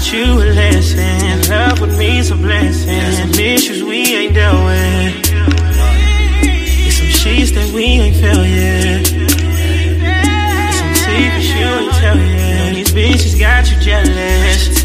taught you a lesson. Love with me's a blessing. There's some issues we ain't dealt with. There's some sheets that we ain't felt yet. There's some secrets you ain't tell yet. These bitches got you jealous.